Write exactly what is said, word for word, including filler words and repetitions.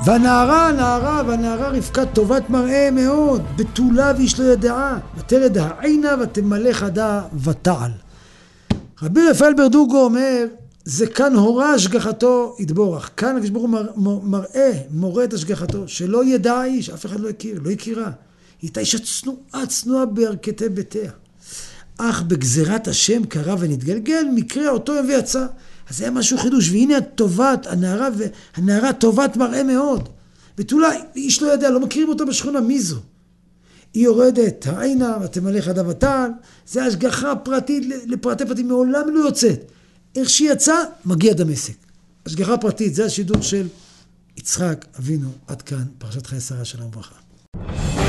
והנערה, הנערה, והנערה רבקה טובת מראה מאוד, בתולה ואיש לא ידעה, ותלד העינה ותמלא חדה ותעל. רבי רפאל ברדוגו אומר, זה כאן הורה השגחתו יתבורך. כאן הקדוש ברוך הוא מראה, מורה את השגחתו, שלא ידע האיש, אף אחד לא הכיר, לא הכירה. היא הייתה אישה צנועה, צנועה בירכתי ביתיה. אך בגזירת השם קרה ונתגלגל, מקרה אותו יביא יצא. אז זה היה משהו חידוש, והנה הטובת, הנערה, הנערה טובת מראה מאוד. בתולה, איש לא ידע, לא מכירים אותה בשכונה, מי זו? היא יורדת, העינה, ותמלא חדה ותעל, זה השגחה פרטית לפרטי פרטים, מעולם לא יוצאת. איך שהיא יצאה, מגיע דמשק. השגחה פרטית, זה השידור של יצחק אבינו, עד כאן, פרשת חיי שרה, שלום וברכה.